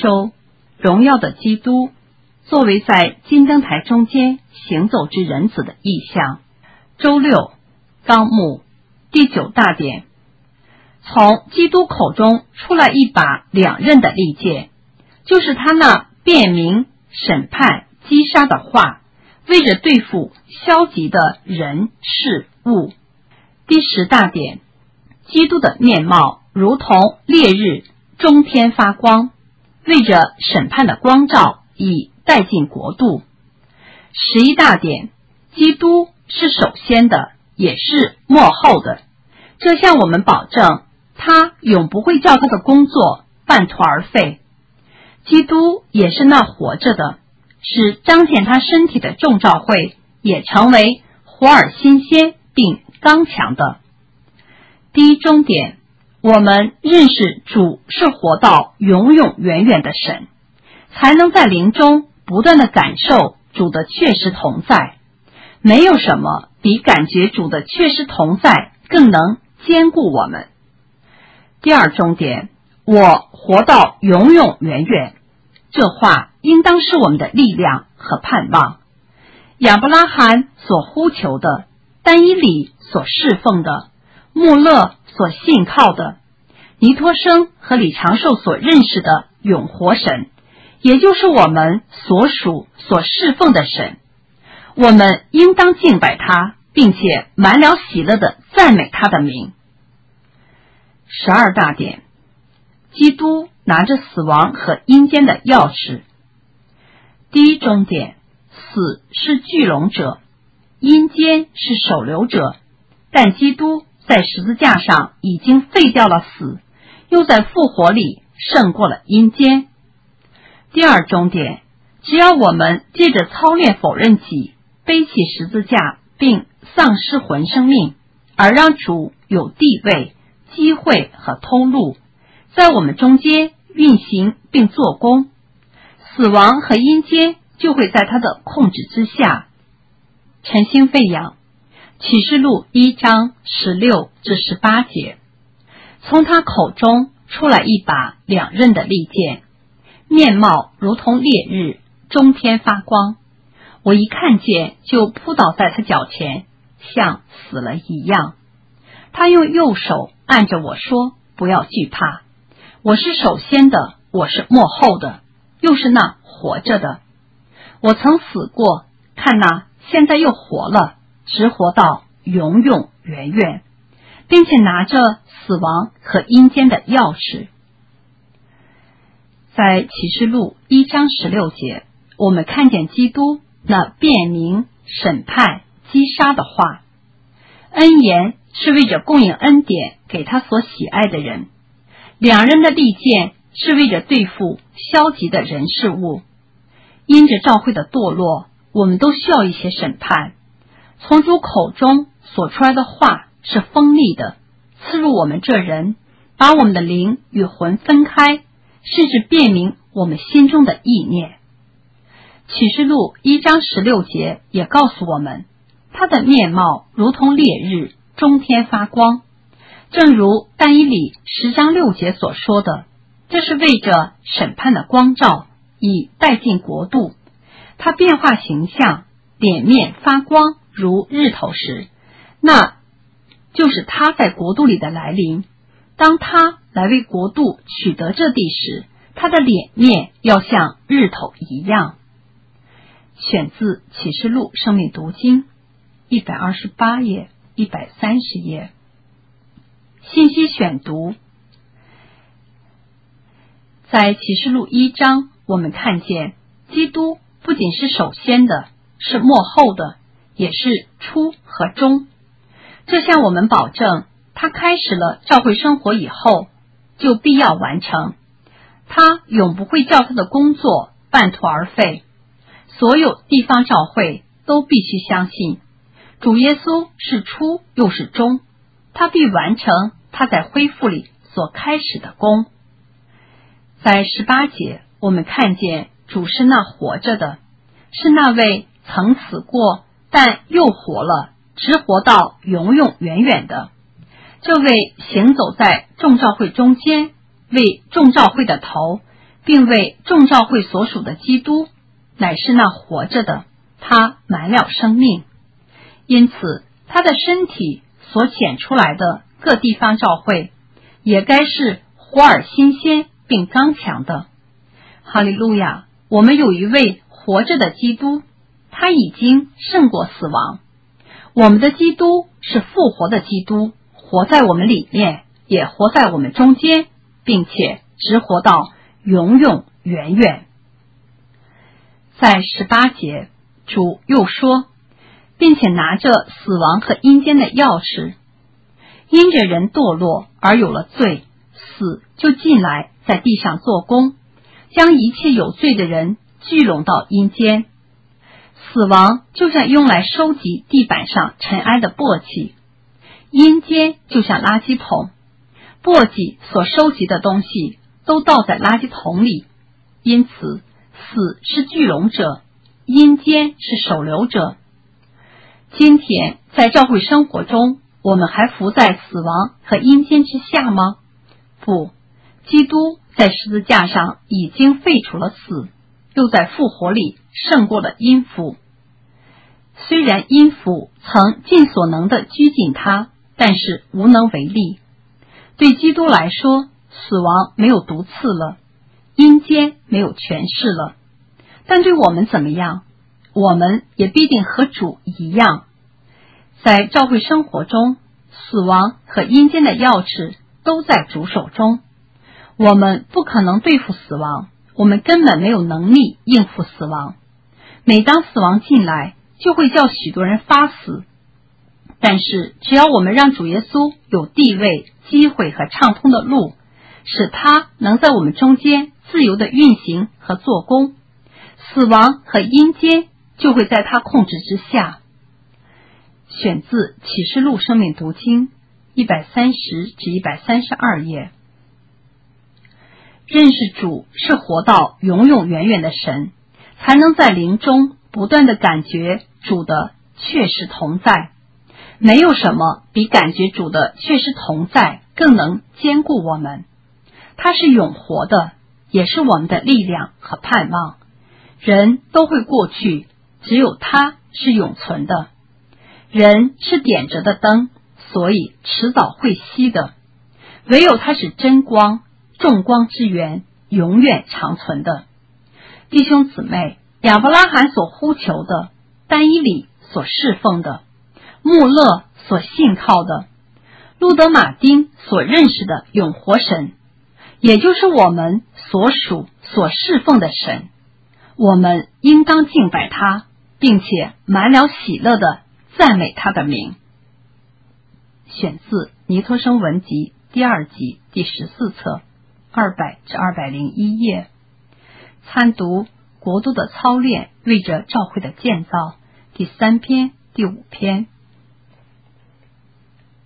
周，荣耀的基督作为在金灯台中间行走之人子的意象。周六，纲目第9大点，从基督口中出来一把两刃的利剑，就是他那辩明、审判、击杀的话，为着对付消极的人事物。第10大点，基督的面貌如同烈日中天发光，为着审判的光照，以带进国度。11大点，基督是首先的，也是末后的，这向我们保证他永不会叫他的工作半途而废。基督也是那活着的，使彰显他身体的众召会也成为活而新鲜并刚强的。第一中点，我们认识主是活到永永远远的神，才能在灵中不断地感受主的确实同在。没有什么比感觉主的确实同在更能坚固我们。第二中点，我活到永永远远，这话应当是我们的力量和盼望。亚伯拉罕所呼求的，但以理所侍奉的，穆勒所信靠的，尼托生和李长寿所认识的永活神，也就是我们所属所侍奉的神。我们应当敬拜他，并且满了喜乐地赞美他的名。12大点，基督拿着死亡和阴间的钥匙。第一中点，死是聚拢者，阴间是守留者，但基督在十字架上已经废掉了死，又在复活里胜过了阴间。第二中点，只要我们借着操练否认己，背起十字架并丧失魂生命，而让主有地位、机会和通路，在我们中间运行并做工，死亡和阴间就会在他的控制之下。晨星飞扬，启示录1章16至18节，从他口中出来一把两刃的利剑，面貌如同烈日，中天发光。我一看见就扑倒在他脚前，像死了一样。他用右手按着我说，不要惧怕，我是首先的，我是末后的，又是那活着的。我曾死过，看那现在又活了，直活到永永远远，并且拿着死亡和阴间的钥匙。在启示录1章16节，我们看见基督那辩明、审判、击杀的话。恩言是为着供应恩典给他所喜爱的人，两人的利剑是为着对付消极的人事物。因着教会的堕落，我们都需要一些审判。从主口中所出来的话是锋利的，刺入我们这人，把我们的灵与魂分开，甚至辨明我们心中的意念。启示录1章16节也告诉我们，他的面貌如同烈日，中天发光。正如但以理10章6节所说的，这是为着审判的光照，以带进国度。他变化形象，脸面发光如日头时，那就是他在国度里的来临。当他来为国度取得这地时，他的脸面要像日头一样。选自启示录生命读经128页、130页。信息选读，在启示录1章，我们看见基督不仅是首先的，是末后的，也是初和终。这向我们保证，他开始了教会生活以后，就必要完成。他永不会叫他的工作半途而废。所有地方教会都必须相信，主耶稣是初又是终，他必完成他在恢复里所开始的功。在18节，我们看见主是那活着的，是那位曾死过但又活了，直活到永永远远的。这位行走在众教会中间，为众教会的头， 并为众召会所属的基督乃是那活着的，他满了生命，因此他的身体所显出来的各地方召会也该是活而新鲜并刚强的。哈利路亚！我们有一位活着的基督，他已经胜过死亡。我们的基督是复活的基督，活在我们里面，也活在我们中间，并且直活到永永远远。在18节，主又说，并且拿着死亡和阴间的钥匙，因着人堕落而有了罪，死就进来在地上做工，将一切有罪的人聚拢到阴间。死亡就像用来收集地板上尘埃的簸箕，阴间就像垃圾桶，簸箕所收集的东西都倒在垃圾桶里。因此死是聚拢者，阴间是守留者。今天在教会生活中，我们还伏在死亡和阴间之下吗？不，基督在十字架上已经废除了死，又在复活里胜过了阴府。虽然阴府曾尽所能地拘谨他，但是无能为力。对基督来说，死亡没有毒刺了，阴间没有权势了。但对我们怎么样？我们也必定和主一样。在教会生活中，死亡和阴间的钥匙都在主手中。我们不可能对付死亡，我们根本没有能力应付死亡。每当死亡进来，就会叫许多人发死。但是只要我们让主耶稣有地位、机会和畅通的路，使他能在我们中间自由地运行和做工，死亡和阴间就会在他控制之下。选自启示录生命读经130至132页。认识主是活到永永远远的神，才能在灵中不断地感觉主的确实同在。没有什么比感觉主的确实同在更能坚固我们。他是永活的，也是我们的力量和盼望。人都会过去，只有他是永存的。人是点着的灯，所以迟早会熄的。唯有他是真光，众光之源，永远长存的。弟兄姊妹，亚伯拉罕所呼求的，但以理所侍奉的，穆勒所信靠的，路德马丁所认识的永活神，也就是我们所属所侍奉的神，我们应当敬拜他，并且满了喜乐的赞美他的名。选自尼托生文集第2集第14册200至201页。参读国度的操练为着教会的建造第3篇第5篇。